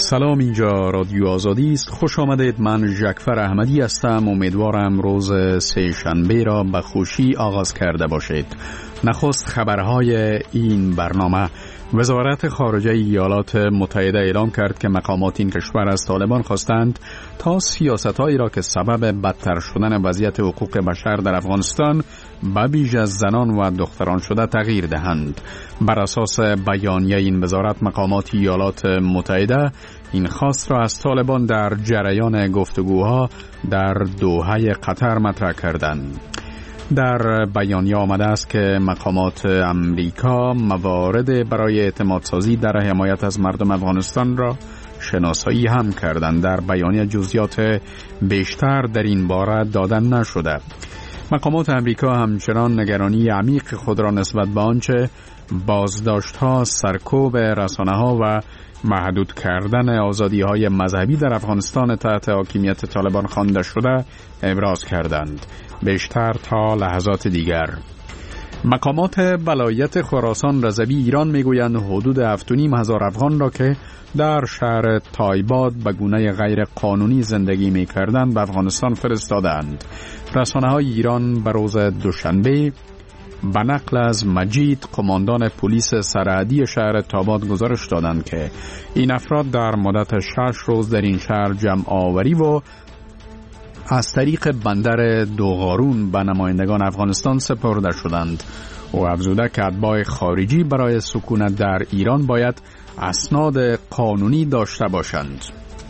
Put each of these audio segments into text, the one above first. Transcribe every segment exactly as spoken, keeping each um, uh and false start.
سلام، اینجا رادیو آزادی است. خوش آمدید. من ژکفر احمدی هستم. امیدوارم روز سه شنبه را به خوشی آغاز کرده باشید. نخست خبرهای این برنامه. وزارت خارجه ایالات متحده اعلام کرد که مقامات این کشور از طالبان خواستند تا سیاست‌هایی را که سبب بدتر شدن وضعیت حقوق بشر در افغانستان به ویژه زنان و دختران شده تغییر دهند. بر اساس بیانیه این وزارت، مقامات ایالات متحده این خواست را از طالبان در جریان گفتگوها در دوحه قطر مطرح کردند. در بیانیه آمده است که مقامات امریکا موارد برای اعتماد سازی در حمایت از مردم افغانستان را شناسایی هم کردند. در بیانیه جزئیات بیشتر در این باره داده نشده. مقامات امریکا همچنان نگرانی عمیق خود را نسبت به آنچه بازداشت‌ها، سرکوب رسانه‌ها و محدود کردن آزادی‌های مذهبی در افغانستان تحت حاکمیت طالبان خوانده شده ابراز کردند. بیشتر تا لحظات دیگر. مقامات ولایت خراسان رضوی ایران میگویند حدود هفت و نیم هزار افغان را که در شهر تایباد به گونه غیر قانونی زندگی می‌کردند به افغانستان فرستادند. رسانه‌های ایران به روز دوشنبه به نقل از مجید، قماندان پلیس سرحدی شهر تایباد، گزارش دادند که این افراد در مدت شش روز در این شهر جمع آوری و از طریق بندر دوغارون به نمایندگان افغانستان سپرده شدند. او افزوده که اتباع خارجی برای سکونت در ایران باید اسناد قانونی داشته باشند.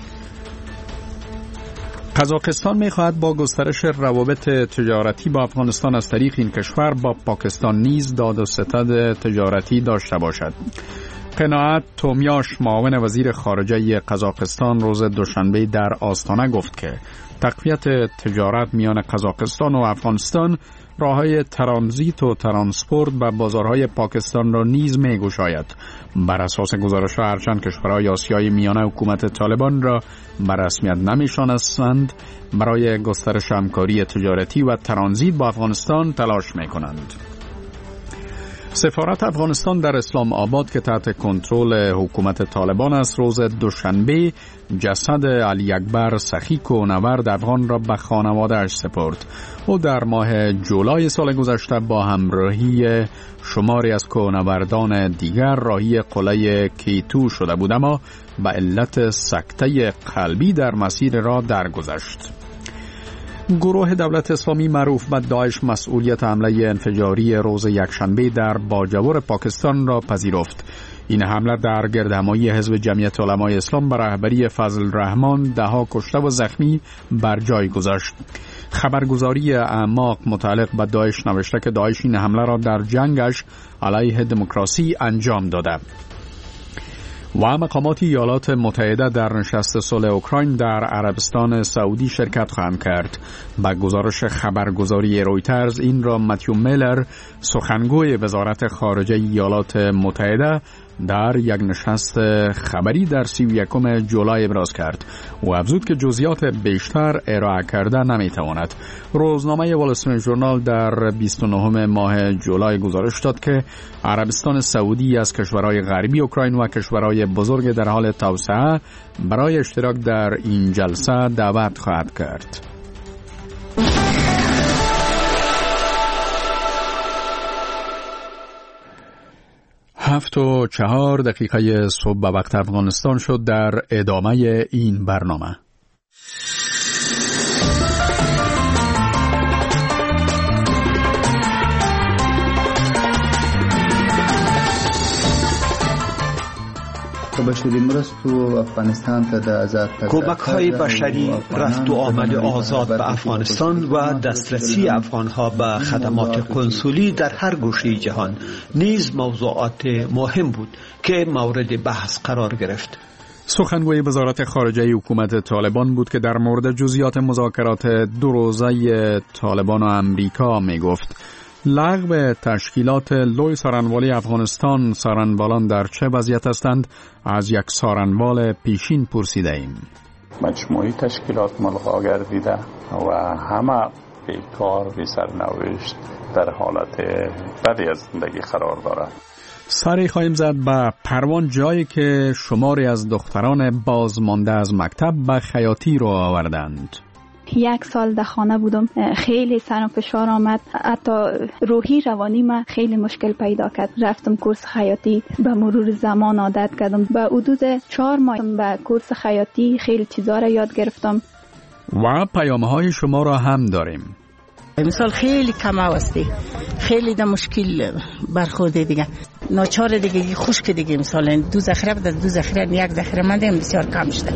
قزاقستان می‌خواهد با گسترش روابط تجارتی با افغانستان از طریق این کشور با پاکستان نیز داد و ستد تجارتی داشته باشد. قناعت تومیاش، معاون وزیر خارجه قزاقستان، روز دوشنبه در آستانه گفت که تقویت تجارت میان قزاقستان و افغانستان راههای ترانزیت و ترانسپورت به بازارهای پاکستان را نیز می‌گشاید. بر اساس گزارش‌ها هرچند کشورهای آسیای میانه حکومت طالبان را به رسمیت نمی‌شناسند، برای گسترش همکاری تجارتی و ترانزیت با افغانستان تلاش می‌کنند. سفارت افغانستان در اسلام آباد که تحت کنترل حکومت طالبان است، روز دوشنبه جسد علی اکبر سخی کوهنورد افغان را به خانواده‌اش سپرد. او در ماه جولای سال گذشته با همراهی شماری از کوهنوردان دیگر راهی قلعه کیتو شده بود، اما به علت سکته قلبی در مسیر را درگذشت. گروه دولت اسلامی معروف به داعش مسئولیت حمله انفجاری روز یکشنبه در باجوور پاکستان را پذیرفت. این حمله در گردهمایی حزب جمعیت علمای اسلام به رهبری فضل الرحمن دهها کشته و زخمی بر جای گذاشت. خبرگزاری اعماق متعلق به داعش نوشته که داعش این حمله را در جنگش علیه دموکراسی انجام داده. و مقامات ایالات متحده در نشست صلح اوکراین در عربستان سعودی شرکت خواهند کرد. با گزارش خبرگزاری رویترز این را متیو میلر، سخنگوی وزارت خارجه ایالات متحده، در یک نشست خبری در سی و یکم جولای ابراز کرد. او افزود که جزئیات بیشتر ارائه کرده نمیتواند. روزنامه وال استریت ژورنال در بیست و نهم ماه جولای گزارش داد که عربستان سعودی از کشورهای غربی اوکراین و کشورهای بزرگ در حال توسعه برای اشتراک در این جلسه دعوت خواهد کرد. هفت و چهار دقیقه صبح به وقت افغانستان شد. در ادامه این برنامه کمک های بشری، رفت و آمد آزاد به افغانستان و دسترسی افغان ها به خدمات کنسولی در هر گوشه جهان نیز موضوعات مهم بود که مورد بحث قرار گرفت. سخنگوی وزارت خارجه حکومت طالبان بود که در مورد جزئیات مذاکرات دو روزه طالبان و امریکا می گفت. لغو تشکیلات لوی سارنوالی افغانستان، سارنوالان در چه وضعیت هستند؟ از یک سارنوال پیشین پرسیده ایم. مجموعی تشکیلات ملغا گردیده و همه بیکار بی سرنوشت در حالت بدی از زندگی قرار دارند. سری خواهیم زد به پروان، جایی که شماری از دختران بازمانده از مکتب به خیاطی رو آوردند. یک سال در خانه بودم، خیلی سر و فشار آمد، حتی روحی روانی ما خیلی مشکل پیدا کرد. رفتم کورس خیاطی، به مرور زمان عادت کردم. به حدود چهار ماه به کورس خیاطی خیلی چیزا را یاد گرفتم. و پیام‌های شما را هم داریم. مثال خیلی کم هستی، خیلی در مشکل برخورده دیگه، ناچار دیگه، خشک دیگه. مثلا دو ذخیره بده، دو ذخیره، یک ذخیره منده بسیار کم شده.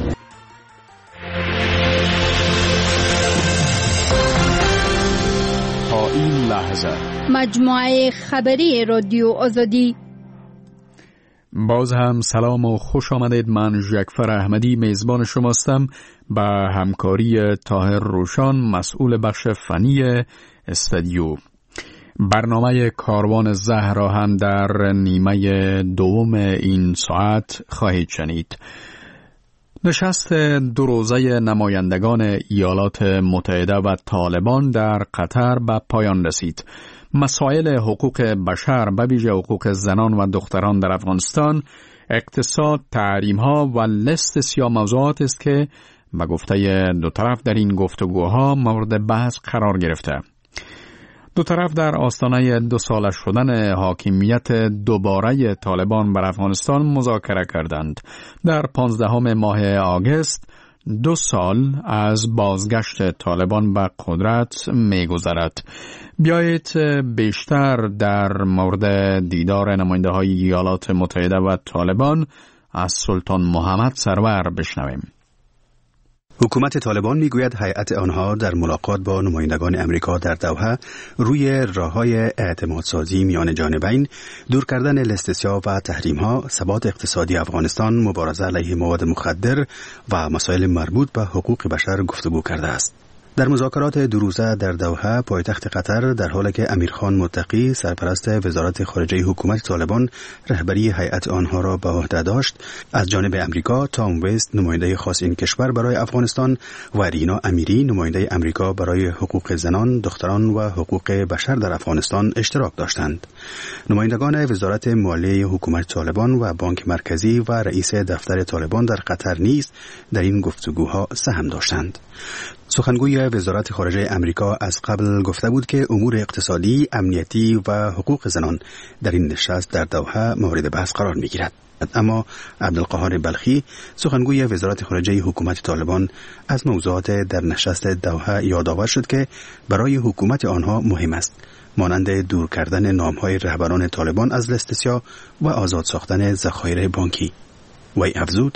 تا این لحظه مجموعه خبری رادیو آزادی. باز هم سلام و خوش آمدید. من جعفر احمدی میزبان شماستم با همکاری طاهر روشان، مسئول بخش فنی استودیو. برنامه کاروان زهر را هم در نیمه دوم این ساعت خواهید شنید. نشست دو روزه نمایندگان ایالات متحده و طالبان در قطر به پایان رسید. مسائل حقوق بشر، به ویژه حقوق زنان و دختران در افغانستان، اقتصاد، تحریم‌ها و لیست سیاه موضوعات است که به گفته دو طرف در این گفتگوها مورد بحث قرار گرفته. دو طرف در آستانه دو ساله شدن حاکمیت دوباره طالبان بر افغانستان مذاکره کردند. در پانزدهم ماه آگوست دو سال از بازگشت طالبان به قدرت می‌گذرد. بیایید بیشتر در مورد دیدار نماینده های ایالات متحده و طالبان از سلطان محمد سرور بشنویم. حکومت طالبان میگوید هیئت آنها در ملاقات با نمایندگان امریکا در دوحه روی راه‌های اعتمادسازی میان جانبین، دور کردن لیست سیاه و تحریم‌ها، ثبات اقتصادی افغانستان، مبارزه علیه مواد مخدر و مسائل مربوط به حقوق بشر گفتگو کرده است. در مذاکرات دو روزه در دوحه، پایتخت قطر، در حالی که امیرخان متقی سرپرست وزارت خارجه حکومت طالبان رهبری هیئت آنها را به عهده داشت، از جانب امریکا تام وست نماینده خاص این کشور برای افغانستان و رینا امیری نماینده امریکا برای حقوق زنان، دختران و حقوق بشر در افغانستان اشتراک داشتند. نمایندگان وزارت مالیه حکومت طالبان و بانک مرکزی و رئیس دفتر طالبان در قطر نیز در این گفتگوها سهم داشتند. سخنگوی وزارت خارجه امریکا از قبل گفته بود که امور اقتصادی، امنیتی و حقوق زنان در این نشست در دوحه مورد بحث قرار می گیرد. اما عبدالقاهر بلخی، سخنگوی وزارت خارجه حکومت طالبان، از موضوعات در نشست دوحه یادآور شد که برای حکومت آنها مهم است، مانند دور کردن نام‌های رهبران طالبان از لیست سیاه و آزاد ساختن ذخایر بانکی. وی افزود: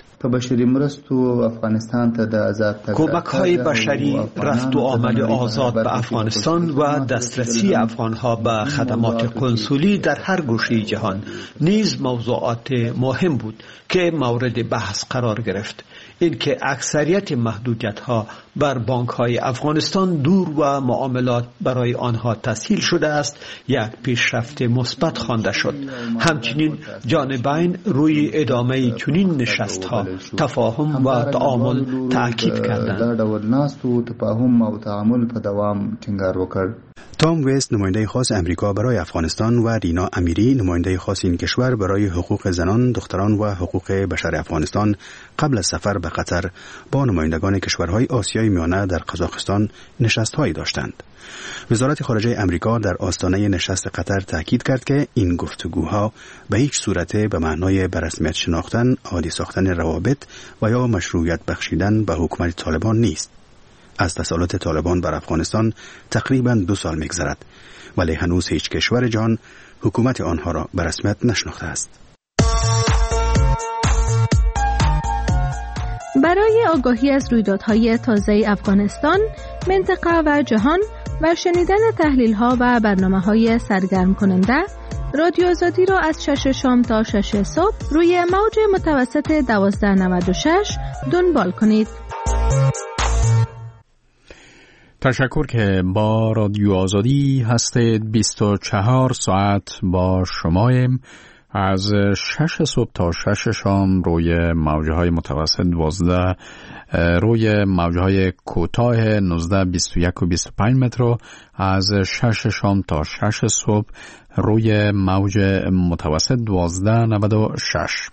کمک های بشری، رفت و آمد آزاد به افغانستان و دسترسی افغانها به خدمات کنسولی در هر گوشه جهان نیز موضوعات مهم بود که مورد بحث قرار گرفت. اینکه اکثریت محدودیت ها بر بانک های افغانستان دور و معاملات برای آنها تسهیل شده است، یک پیشرفت مثبت خوانده شد. همچنین جانبین روی ادامه چنین نشست ها تفاهم و تعامل تأکید کردند. تام وست نماینده خاص امریکا برای افغانستان و رینا امیری نماینده خاص این کشور برای حقوق زنان، دختران و حقوق بشر افغانستان قبل از سفر به قطر با نمایندگان کشورهای آسیای میانه در قزاقستان نشست‌هایی داشتند. وزارت خارجه امریکا در آستانه نشست قطر تاکید کرد که این گفتگوها به هیچ صورت به معنای به رسمیت شناختن، عادی ساختن روابط و یا مشروعیت بخشیدن به حکومت طالبان نیست. از تسلط طالبان بر افغانستان تقریباً دو سال می‌گذرد، ولی هنوز هیچ کشور جهان حکومت آنها را به رسمیت نشناخته است. برای آگاهی از رویدادهای تازه افغانستان، منطقه و جهان و شنیدن تحلیل‌ها و برنامه‌های سرگرم کننده، رادیو آزادی را از شش شام تا شش صبح روی موج متوسط دوازده نود و شش دنبال کنید. تشکر که با رادیو آزادی هستید. بیست و چهار ساعت با شماییم از شش صبح تا شش شام روی موجهای متوسط دوازده، روی موجهای کوتاه نوزده، بیست و یک و بیست و پنج متر و از شش شام تا شش صبح روی موج متوسط دوازده، نود و شش.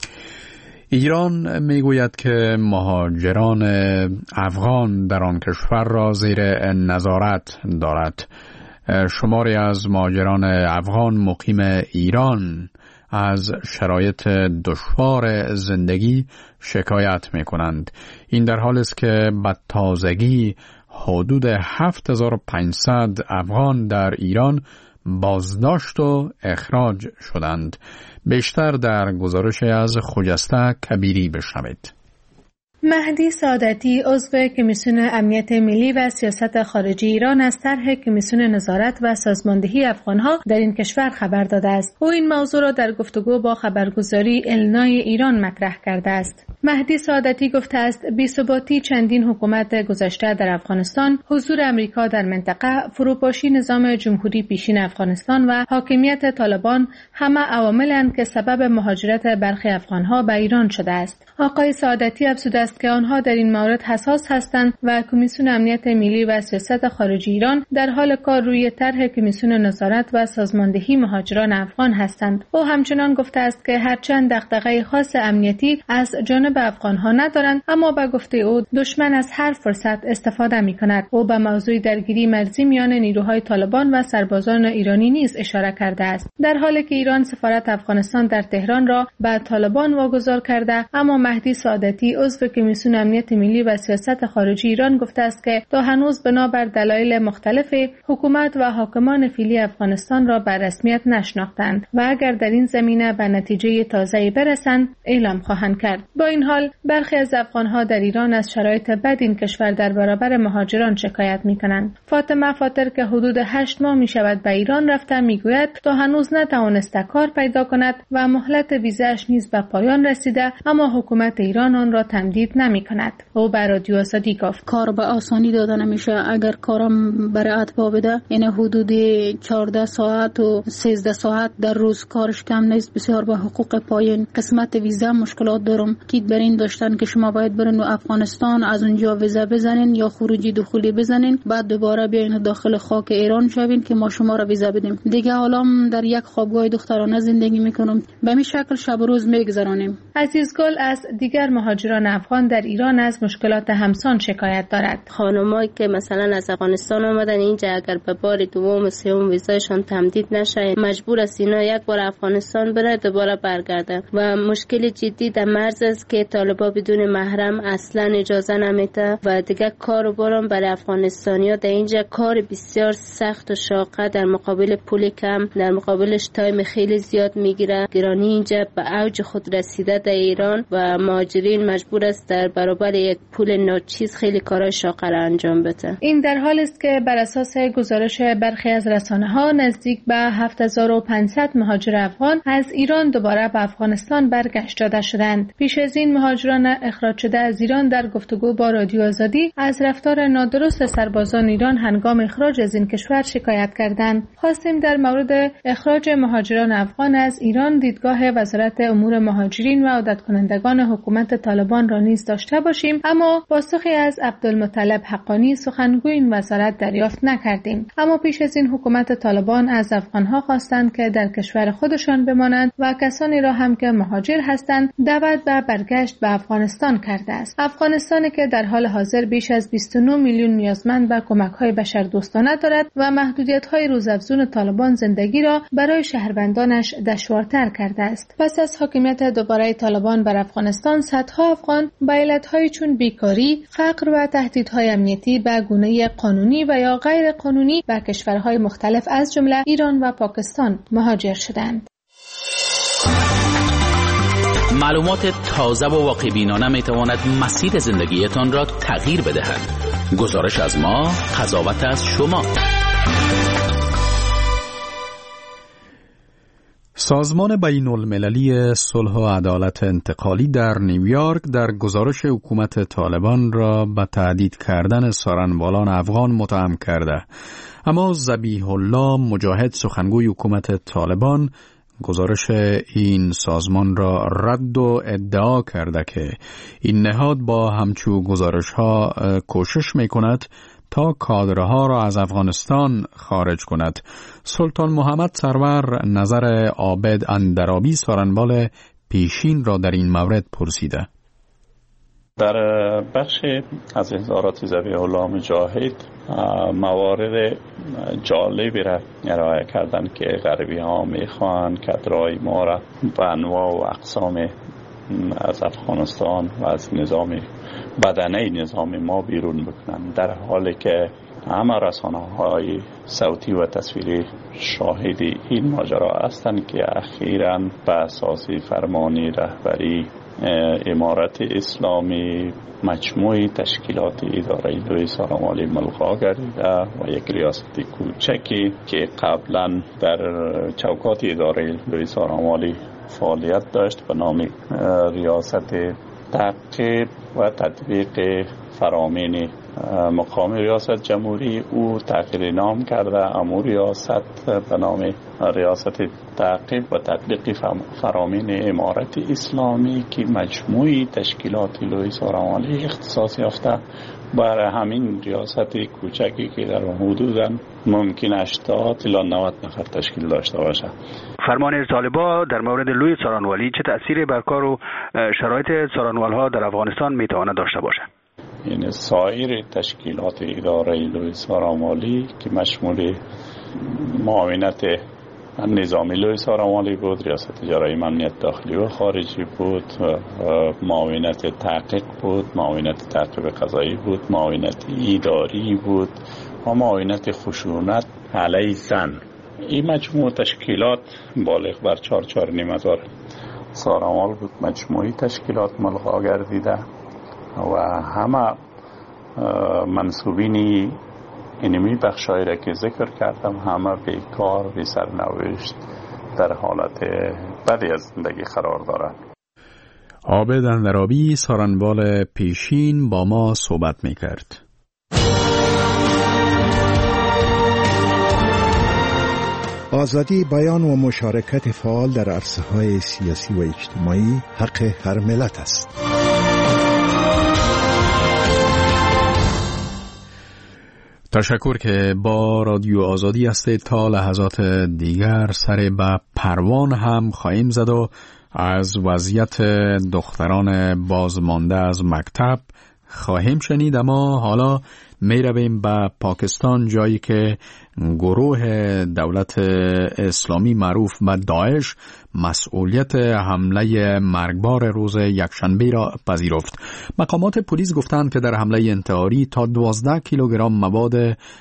ایران میگوید که مهاجران افغان در آن کشور را زیر نظارت دارد. شماری از مهاجران افغان مقیم ایران از شرایط دشوار زندگی شکایت می کنند. این در حالی است که به تازگی حدود هفت هزار و پانصد افغان در ایران بازداشت و اخراج شدند. بیشتر در گزارش از خجسته کبیری بشنوید. مهدی سعادتی عضو کمیسیون امنیت ملی و سیاست خارجی ایران از طرح کمیسیون نظارت و سازماندهی افغانها در این کشور خبر داده است. او این موضوع را در گفتگو با خبرگزاری النای ایران مطرح کرده است. مهدی سعادتی گفته است بی‌ثباتی چندین حکومت گذشته در افغانستان، حضور امریکا در منطقه، فروپاشی نظام جمهوری پیشین افغانستان و حاکمیت طالبان همه عواملند که سبب مهاجرت برخی افغانها به ایران شده است. آقای سعادتی افزوده است که آنها در این مورد حساس هستند و کمیسیون امنیت ملی و سیاست خارجی ایران در حال کار روی طرح کمیسیون نظارت و سازماندهی مهاجران افغان هستند. او همچنان گفته است که هرچند دغدغه خاص امنیتی از جانب افغانها ندارند، اما به گفته او دشمن از هر فرصت استفاده می‌کند. او به موضوع درگیری مرزی میان نیروهای طالبان و سربازان ایرانی نیز اشاره کرده است. در حالی که ایران سفارت افغانستان در تهران را به طالبان واگذار کرده، اما مهدی سعادتی عضو کمیسیون امنیت ملی و سیاست خارجی ایران گفته است که تا هنوز بنابر دلایل مختلف حکومت و حاکمان فعلی افغانستان را به رسمیت نشناختند و اگر در این زمینه به نتیجه تازه‌ای برسند اعلام خواهند کرد. با این حال برخی از افغانها در ایران از شرایط بد این کشور در برابر مهاجران شکایت می‌کنند. فاطمه فاطر که حدود هشت ماه می‌شود به ایران رفته میگوید تا هنوز نتوانسته کار پیدا کند و مهلت ویزاش نیز به پایان رسیده، اما حکومت ایران آن را تمدید نمی‌کند. او بر رادیو آزادی گفت کار به آسانی داده نمیشه. اگر کارم برای اتباع بده این حدود چهارده ساعت و سیزده ساعت در روز کارش کم نیست. بسیار به حقوق پایین قسمت ویزا مشکلات دارم. کیت برین داشتن که شما باید برین افغانستان از اونجا ویزا بزنین یا خروجی دخولی بزنین، بعد دوباره بیاین داخل خاک ایران شوین که ما شما را ویزا بدیم. دیگه حالا در یک خوابگاه دخترانه زندگی میکنم. به این شکل شب و روز میگذرانیم. عزیزگل از دیگر مهاجران افغان در ایران از مشکلات همسان شکایت دارد. خانمایی که مثلا از افغانستان آمدن اینجا اگر به بار دوم و سوم ویزایشان تمدید نشه، مجبور است اینا یک بار افغانستان بره دوباره برگردن و مشکل جدی در مرز است که طالبا بدون محرم اصلا اجازه نمیده و دیگه کار و بارم برای افغانستانیا در اینجا کار بسیار سخت و شاقه در مقابل پول کم، در مقابلش تایم خیلی زیاد میگیره. گرانی اینجا به اوج خود رسیده در ایران و مهاجرین مجبور است در برابر یک پول ناچیز خیلی کارهای شاقه را انجام بده. این در حالی است که بر اساس گزارش برخی از رسانه‌ها نزدیک به هفت هزار و پانصد مهاجر افغان از ایران دوباره به افغانستان برگشت داده شدند. پیش از این مهاجران اخراج شده از ایران در گفتگو با رادیو آزادی از رفتار نادرست سربازان ایران هنگام اخراج از این کشور شکایت کردند. خواستیم در مورد اخراج مهاجران افغان از ایران دیدگاه وزارت امور مهاجرین و عادت کنندگان حکومت طالبان را نیز داشته باشیم، اما پاسخی از عبدالمطلب حقانی سخنگوی این وزارت دریافت نکردیم. اما پیش از این حکومت طالبان از افغانها خواستند که در کشور خودشان بمانند و کسانی را هم که مهاجر هستند دعوت به برگشت به افغانستان کرده است. افغانستانی که در حال حاضر بیش از بیست و نه میلیون نیازمند به کمک‌های بشردوستانه دارد و محدودیت‌های روزافزون طالبان زندگی را برای شهروندانش دشوارتر کرده است. پس از حاکمیت دوباره طالبان بر افغانستان، صدها افغان با علت‌های چون بیکاری، فقر و تهدیدهای امنیتی به گونه قانونی و یا غیر قانونی به کشورهای مختلف از جمله ایران و پاکستان مهاجر شدند. معلومات تازه و واقع‌بینانه می‌تواند مسیر زندگیتان را تغییر بدهد. گزارش از ما، قضاوت از شما. سازمان بین المللی صلح و عدالت انتقالی در نیویورک در گزارش حکومت طالبان را به تهدید کردن سارنوالان افغان متهم کرده. اما ذبیح الله مجاهد سخنگوی حکومت طالبان گزارش این سازمان را رد و ادعا کرده که این نهاد با همچو گزارش ها کوشش می کند تا کادرها را از افغانستان خارج کند. سلطان محمد سرور نظر عابد اندرابی سارنوال پیشین را در این مورد پرسیده. در بخش از اظهارات ذبیح الله مجاهد موارد جالبی را ارائه کردن که غربی ها میخوان کادرهای ما را به انواع و اقسام از افغانستان و از نظام بدنه نظام ما بیرون بکنن، در حالی که همه رسانه‌های صوتی و تصویری شاهد این ماجرا هستند که اخیراً به اساس فرمانی رهبری امارت اسلامی مجموعه تشکیلات اداره لوی سارنوالی ملغا گردیده و یک ریاست کوچکی که قبلا در چوکات اداره لوی سارنوالی فعالیت داشت به نام ریاست تعقیب و تطبیق فرامین مقام ریاست جمهوری او تغییر نام کرده. اما ریاست به نام ریاست تعقیب و تطبیق فرامین امارت اسلامی که مجموعی تشکیلات لوی سارنوالی اختصاص یافته، برای همین ریاست کوچکی که در حدوداً ممکن هشتاد تا نود نفر تشکیل داشته باشه. فرمان طالبان در مورد لوی سارنوالی چه تأثیری بر کار و شرایط سارنوال‌ها در افغانستان میتواند داشته باشه؟ این سایر تشکیلات اداره لوی سارنوالی که مشمول معاونت نظامی لوی سارنوالی بود، ریاست اجرایی امنیت داخلی و خارجی بود، معاونت تحقیق بود، معاونت تعقیب قضایی بود، معاونت اداری بود و معاونت خشونت علیه زن. این مجموع تشکیلات بالغ بر چهار چهار نیم هزار سارنوال بود. مجموعی تشکیلات ملغا گردیده و همه منصوبین اینمی بخشایی را که ذکر کردم همه بیکار بی سرنوشت در حالت بدی از زندگی قرار دارند. عابد اندرابی سارنوال پیشین با ما صحبت می کرد. آزادی بیان و مشارکت فعال در عرصه‌های سیاسی و اجتماعی حق هر ملت است. تشکر که با رادیو آزادی هستید. تا لحظات دیگر سر به پروان هم خواهیم زد و از وضعیت دختران بازمانده از مکتب خواهیم شنید. اما حالا می رویم به پاکستان، جایی که گروه دولت اسلامی معروف به داعش مسئولیت حمله مرگبار روز یکشنبه را پذیرفت. مقامات پلیس گفتند که در حمله انتحاری تا دوازده کیلوگرم مواد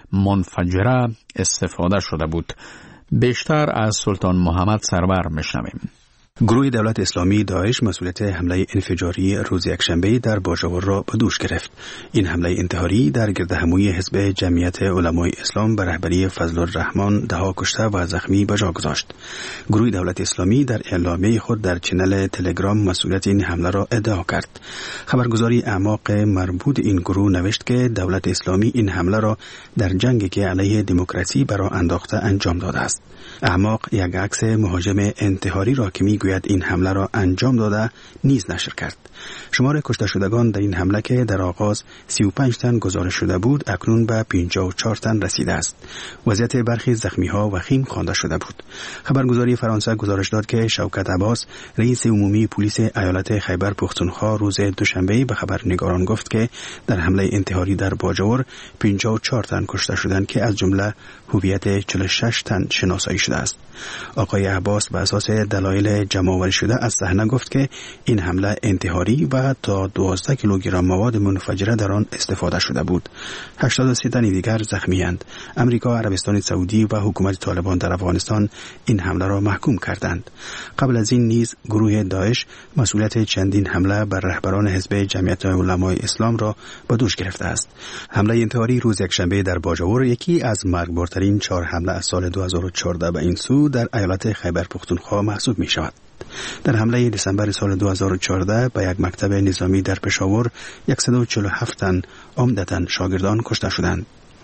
منفجره استفاده شده بود. بیشتر از سلطان محمد سرور میشنویم. گروه دولت اسلامی داعش مسئولیت حمله انفجاری روز یکشنبه در باجاور را به دوش گرفت. این حمله انتحاری در گردهموی حزب جمعیت علمای اسلام به رهبری فضل الرحمن دهها کشته و زخمی به جا گذاشت. گروه دولت اسلامی در اعلامیه خود در چنل تلگرام مسئولیت این حمله را ادعا کرد. خبرگزاری اعماق مربوط این گروه نوشت که دولت اسلامی این حمله را در جنگی که علیه دموکراسی برا انداخته انجام داده است. اعماق یک عکس مهاجم انتحاری را که میگوید این حمله را انجام داده نیز نشر کرد. شمار کشته شدگان در این حمله که در آغاز سی و پنج تن گزارش شده بود اکنون به پنجاه و چهار تن رسیده است. وضعیت برخی زخمی ها وخیم خوانده شده بود. خبرگزاری فرانسه گزارش داد که شوکت عباس رئیس عمومی پلیس ایالت خیبر پختونخوا روز دوشنبه به خبرنگاران گفت که در حمله انتحاری در باجاور پنجاه و چهار تن کشته شدند که از جمله هویت چهل و شش تن شناسایی شده است. آقای عباس به اساس دلایل جمع‌آوری شده از صحنه گفت که این حمله انتحاری و تا دوازده کیلوگرم مواد منفجره در آن استفاده شده بود. هشتاد و سه تن دیگر زخمی‌اند. امریکا، عربستان سعودی و حکومت طالبان در افغانستان این حمله را محکوم کردند. قبل از این نیز گروه داعش مسئولیت چندین حمله بر رهبران حزب جمعیت علمای اسلام را به دوش گرفته است. حمله انتحاری روز یکشنبه در باجاور یکی از مرگبارترین چهار حمله از سال دو هزار و چهارده به این سو در ایالت خیبر پختونخوا محسوب می شود. در حمله دسامبر سال دو هزار و چهارده به یک مکتب نظامی در پشاور صد و چهل و هفت تن عمدتاً شاگردان کشته شدند.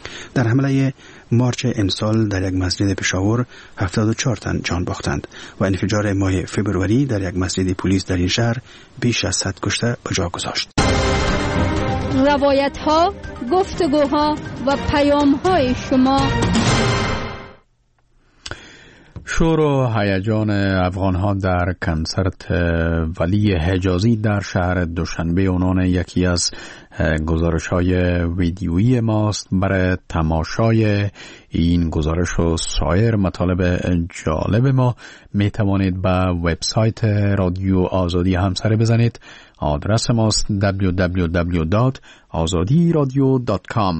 در حمله مارچ امسال در یک مسجد پشاور هفتاد و چهار تن جان باختند و انفجار ماه فبروری در یک مسجد پلیس در این شهر بیش از صد کشته به جا گذاشت. روایت ها، گفتگوها و پیام های شما. شور و هیجان افغان‌ها در کنسرت ولی حجازی در شهر دوشنبه عنوان یکی از گزارش‌های ویدیویی ماست. برای تماشای این گزارش و سایر مطالب جالب ما می توانید به وبسایت رادیو آزادی همسر بزنید. آدرس ماست دبلیو دبلیو دبلیو دات آزادی رادیو دات کام.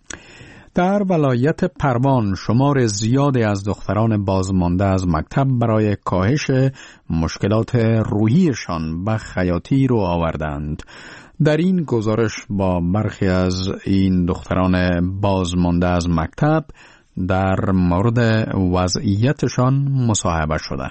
در ولایت پروان شمار زیادی از دختران بازمانده از مکتب برای کاهش مشکلات روحیشان به خیاطی رو آوردند. در این گزارش با برخی از این دختران بازمانده از مکتب در مورد وضعیتشان مصاحبه شده.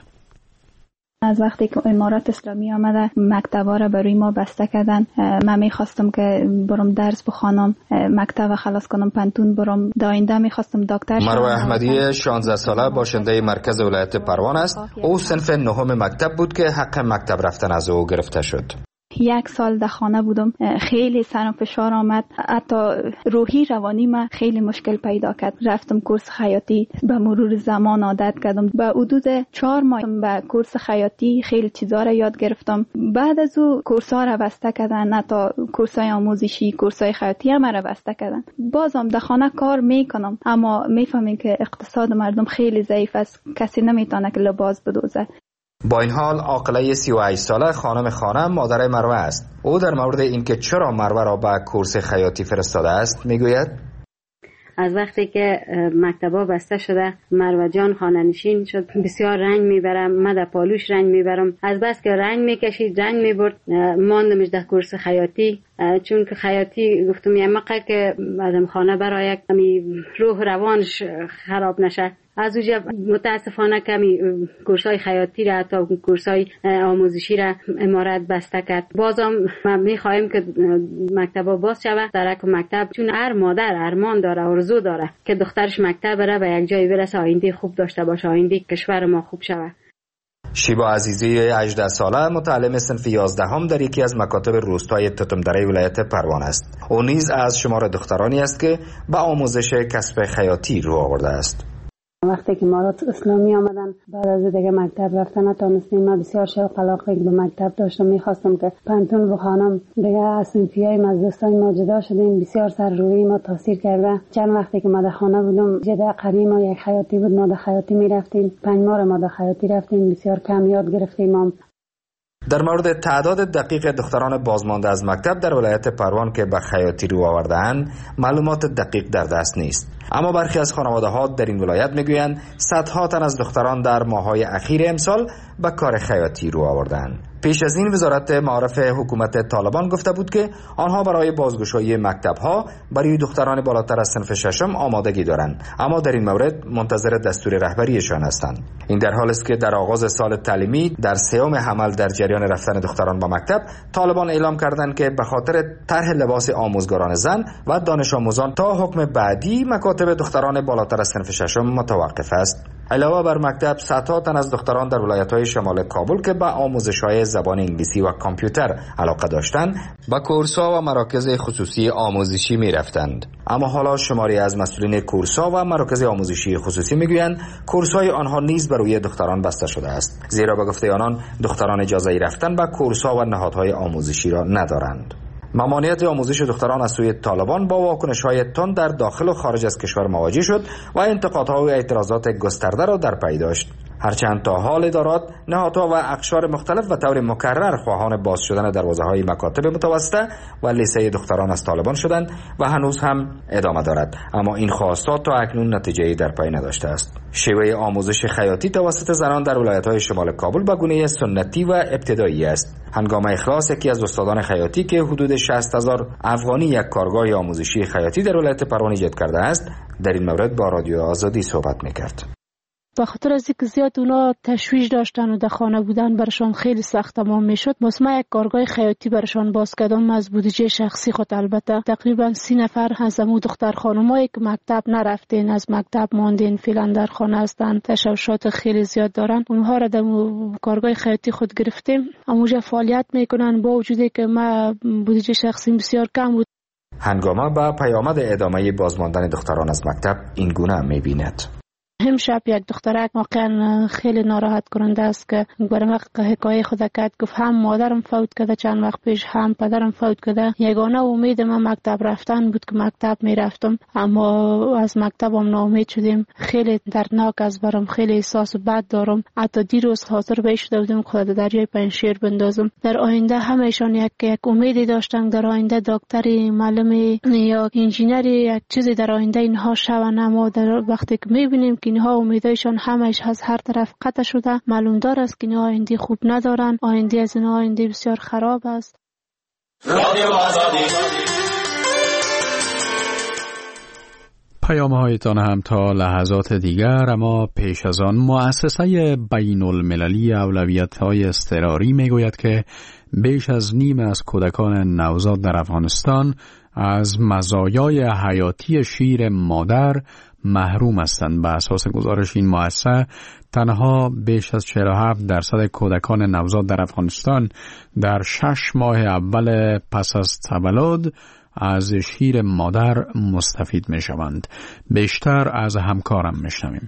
از وقتی که امارات اسلامی آمده مکتبا را برای ما بسته کردن. من میخواستم که برم درس بخوانم، مکتب خلاص کنم، پنتون برم. داینده میخواستم دکتر شم. مروه احمدی شانزده ساله باشنده مرکز ولایت پروان است. او صنف نهم مکتب بود که حق مکتب رفتن از او گرفته شد. یک سال در خانه بودم، خیلی سر و فشار آمد، حتی روحی روانی ما خیلی مشکل پیدا کرد. رفتم کورس خیاطی، به مرور زمان عادت کردم. به حدود چهار ماه به کورس خیاطی خیلی چیزا را یاد گرفتم. بعد از او کورس ها را بسته کردن، حتی کورس های آموزشی، کورس های خیاطی هم را بسته کردن. بازم در خانه کار میکنم، اما میفهمم که اقتصاد مردم خیلی ضعیف است، کسی نمیتونه که لباس بدوزه. با این حال عاقله سی و هشت ساله خانم خانم مادر مروه است. او در مورد اینکه چرا مروه را به کورس خیاطی فرستاده است میگوید: از وقتی که مکتبا بسته شده مروه جان خانه نشین شد، بسیار رنگ میبرم، من در پالوش رنگ میبرم. از بس که رنگ میکشید رنگ میبرد، ماندمش در کورس خیاطی. چون که خیاطی گفتم یه مقه که آدم خانه برای کمی روح روانش خراب نشه. از اونجا متاسفانه کمی کورسای خیاطی را تا کورسای آموزشی را امارات بسته کرد. بازم ما میخواهیم که مکتبا باز شود. درک مکتب چون هر مادر ارمان داره، آرزو داره که دخترش مکتب بره و یک جای برسه، آینده خوب داشته باشه، آینده کشور ما خوب شود. شیبا عزیزی هجده ساله متعلم صنف یازدهم در یکی از مکاتب روستای تتمدره ولایت پروان است. او نیز از شمار دخترانی است که به آموزش کسب خیاطی رو آورده است. وقتی که امارات اسلامی آمدن بعد از دیگه مکتب رفتن نتونستیم. من بسیار شوق علاقه به مکتب داشتم، میخواستم که پنتون بخوانم. دیگه از صنفیای مزدستان ما جدا شدیم، بسیار سر روی ما تاثیر کرده. چند وقتی که ما در خانه بودم جدا قریب ما یک خیاطی بود، ما در خیاطی میرفتیم. پنج ماه ما در خیاطی رفتیم، بسیار کم یاد گرفتیم. در مورد تعداد دقیق دختران بازمانده از مکتب در ولایت پروان که به خیاطی رو آورده‌اند معلومات دقیق در دست نیست، اما برخی از خانواده‌ها در این ولایت میگویند صدها تن از دختران در ماه‌های اخیر امسال به کار خیاطی رو آورده‌اند. پیش از این وزارت معارف حکومت طالبان گفته بود که آنها برای بازگشایی مکتب‌ها برای دختران بالاتر از صنف ششم آمادگی دارند، اما در این مورد منتظر دستور رهبریشان هستند. این در حالی است که در آغاز سال تعلیمی در سوم حمل در جریان رفتن دختران به مکتب طالبان اعلام کردند که به خاطر طرح لباس آموزگاران زن و دانش آموزان تا حکم بعدی مکاتب دختران بالاتر از صنف ششم متوقف است. علاوه بر مکتب، صدها تن از دختران در ولایت‌های شمال کابل که به آموزش‌های زبان انگلیسی و کامپیوتر علاقه داشتند، به کورس‌ها و مراکز خصوصی آموزشی می‌رفتند. اما حالا شماری از مسئولین کورس‌ها و مراکز آموزشی خصوصی می‌گویند کورس‌های آنها نیز بر روی دختران بسته شده است، زیرا به گفته آنان دختران اجازه رفتن به کورس‌ها و نهادهای آموزشی را ندارند. ممانعت آموزش دختران از سوی طالبان با واکنش‌های تند در داخل و خارج از کشور مواجه شد و انتقادها و اعتراضات گسترده را در پی داشت. هرچند تا حال ادارات، نهادها و اقشار مختلف و طور مکرر خواهان باز شدن دروازه‌های مکاتب متوسطه و لیسه دختران از طالبان شدند و هنوز هم ادامه دارد، اما این خواستات تا اکنون نتیجه‌ای در پی نداشته است. شیوه آموزش خیاطی توسط زنان در ولایت‌های شمال کابل به گونه سنتی و ابتدایی است. هنگام اخلاص یکی از استادان خیاطی که حدود شصت هزار افغانی یک کارگاه آموزشی خیاطی در ولایت پروان ایجاد کرده است، در این مورد با رادیو آزادی صحبت می‌کرد. به خاطر از اینکه زیاد اونا تشویش داشتن و در خانه بودن برشان خیلی سخت تمام میشد. واسه یک کارگاه خیاطی برشان باز کردم از بودجه شخصی خود. البته تقریبا سی نفر از امو دختر خانمایی که مکتب نرفتین، از مکتب ماندین، فعلا در خانه هستن، تشوشات خیلی زیاد دارن، اونها را در کارگاه خیاطی خود گرفتیم. اموجا فعالیت میکنن با وجودی که ما بودجه شخصی بسیار کم بود. هنگامه با پیامد ادامه بازماندن دختران از مکتب این گونه میبیند. همشب یک دخترک واقعا خیلی ناراحت کننده است که برام حکایه خود کرد. گفت هم مادرم فوت کرده چند وقت پیش، هم پدرم فوت کرده. یگانه امید من مکتب رفتن بود که مکتب میرفتم، اما از مکتبم ناامید شدیم. خیلی دردناک است برام، خیلی احساس بد دارم. حتی دیروز حاضر به شده بودم خود دریای پنشیر بندازم. در آینده همهشان یک یک امیدی داشتن، در آینده دکتری، معلمی یا انجینری، یک چیزی در آینده اینها شون. اما در وقتی که میبینیم که اینها امیدایشان همش از هر طرف قطع شده، معلوم دار است که اینها آینده خوب ندارن. آینده از اینها آینده بسیار خراب است. پیام هایتان هم تا لحظات دیگر. اما پیش از آن مؤسسه بین المللی اولویت های اضطراری می گوید که بیش از نیم از کودکان نوزاد در افغانستان از مزایای حیاتی شیر مادر محروم هستند. به اساس گزارش این مؤسسه تنها بیش از چهل و هفت درصد کودکان نوزاد در افغانستان در شش ماه اول پس از تولد از شیر مادر مستفید می شوند. بیشتر از همکارم می شنویم.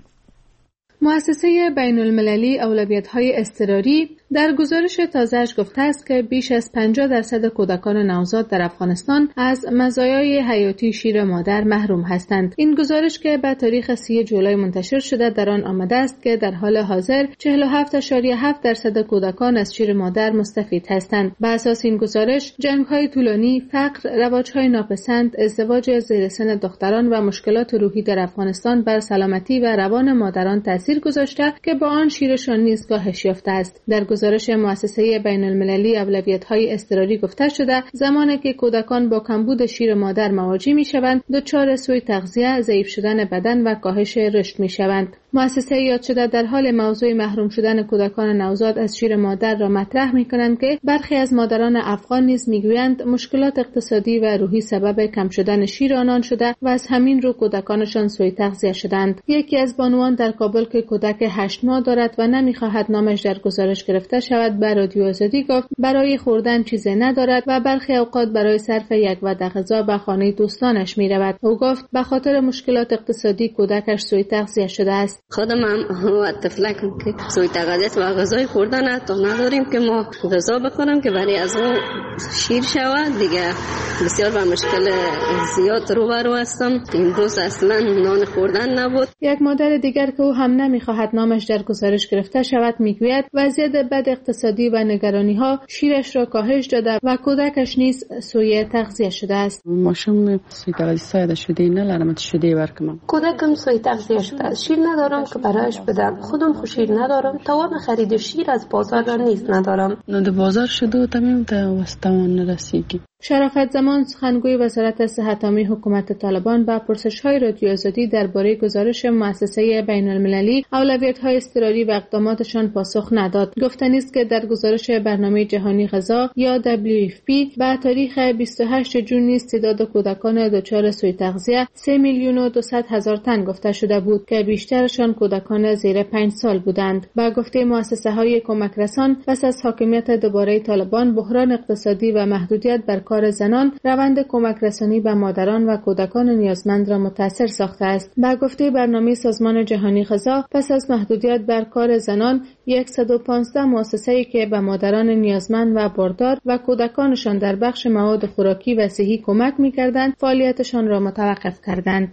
مؤسسه بین المللی اولویت‌های اضطراری در گزارش تازه‌اش گفته است که بیش از پنجاه درصد کودکان نوزاد در افغانستان از مزایای حیاتی شیر مادر محروم هستند. این گزارش که به تاریخ سی جولای منتشر شده در آن آمده است که در حال حاضر چهل و هفت ممیز هفت درصد کودکان از شیر مادر مستفید هستند. بر اساس این گزارش، جنگ‌های طولانی، فقر، رواج‌های ناپسند، ازدواج زیر سن دختران و مشکلات روحی در افغانستان بر سلامتی و روان مادران تاثیر گذاشته که با آن شیرشان نیز کاهش یافته است. در گزارش مؤسسه بین المللی اولویت‌های اضطراری گفته شده زمانی که کودکان با کمبود شیر مادر مواجه می‌شوند، دچار سوء تغذیه، ضعیف شدن بدن و کاهش رشد می‌شوند. مؤسسه یاد شده در حال موضوع محروم شدن کودکان نوزاد از شیر مادر را مطرح می‌کنند که برخی از مادران افغان نیز می‌گویند مشکلات اقتصادی و روحی سبب کم شدن شیر آنان شده و از همین رو کودکانشان سوء تغذیه شدند. یکی از بانوان در کابل که کودک هشت ماه دارد و نمی‌خواهد نامش در گزارش گرفته شود به رادیو آزادی گفت برای خوردن چیزی ندارد و برخی اوقات برای صرف یک وعده غذا به خانه دوستانش می‌رود. او گفت به خاطر مشکلات اقتصادی کودکش سوء تغذیه شده است. خودم هم و طفلکم که سوی تغذیه و غذای خوردن حتی نداریم که ما غذا بخورم که برای از اون شیر شود دیگه. بسیار با مشکل زیاد روبرو هستم. امروز اصلا نان خوردن نبود. یک مادر دیگر که او هم نمیخواهد نامش در گزارش گرفته شود میگوید وضعیت بد اقتصادی و نگرانی ها شیرش را کاهش داده و کودکش نیز سوی تغذیه شده است. ماشوم سوی تغذیه ساده شده نه لرمت شده ورکم. کودکم سوی تغذیه شده. شیر ندارم که برایش بدم. خودم خوشیر ندارم. توان خرید شیر از بازار را نیز ندارم. نه د بازار شده تمام تا واستوان نرسیگی. شرافت زمان سخنگوی وزارت صحت عامه حکومت طالبان با پرسش‌های رادیو آزادی درباره گزارش مؤسسه بین المللی اولویت‌های اضطراری و اقداماتشان پاسخ نداد. گفتنی است که در گزارش برنامه جهانی غذا یا دبلیو اف پی با تاریخ بیست و هشتم ژوئن نیز تعداد کودکان دچار سوء تغذیه سه میلیون و دویست هزار تن گفته شده بود که بیشترشان کودکان زیر پنج سال بودند. با گفته مؤسسه‌های کمک رسان پس از حاکمیت دوباره طالبان، بحران اقتصادی و محدودیت بر کار زنان روند کمک رسانی به مادران و کودکان نیازمند را متاثر ساخته است. با گفته برنامه سازمان جهانی غذا، پس از محدودیت بر کار زنان، صد و پانزده مؤسسه‌ای که به مادران نیازمند و باردار و کودکانشان در بخش مواد خوراکی و صحی کمک می‌کردند، فعالیتشان را متوقف کردند.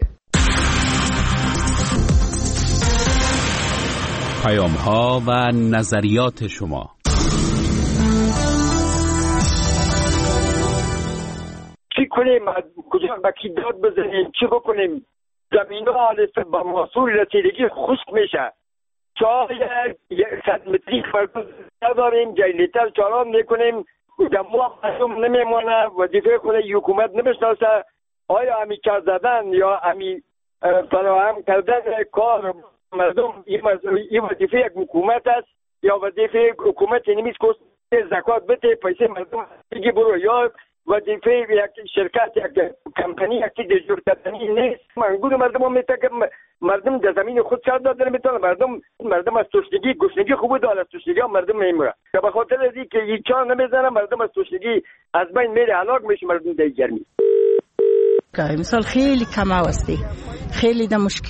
پیام‌ها و نظریات شما. چی کنیم؟ کجا به کی داد بزنیم؟ چی بکنیم؟ زمین ها حالت با محصول رسیدگی خشک میشه. شاید صد متری فرق نداریم، جای لیتر چالان میکنیم، جمعه مردم نمیمانه، وظیفه خود حکومت نمیشناسه. آیا همی کار زدن یا همی فراهم کردن کار مردم این وظیفه یک حکومت است یا وظیفه حکومت نیست که زکات بده پیسه مردم دیگه برو، یا وظیفه یک شرکت یک کمپانی یک چیز جور کردنی نیست. منگور مردم هم میتونه که مردم در زمین خود کار دادن میتونه، مردم مردم از تشنگی گشنگی خوب داره، از تشنگی هم مردم میمیره که به خاطر از اینکه هیچ چا نمیزنه مردم از تشنگی از بین میره، هلاک میشه مردم در گرمی. مثال خیلی کم هستی، خیلی در مشکل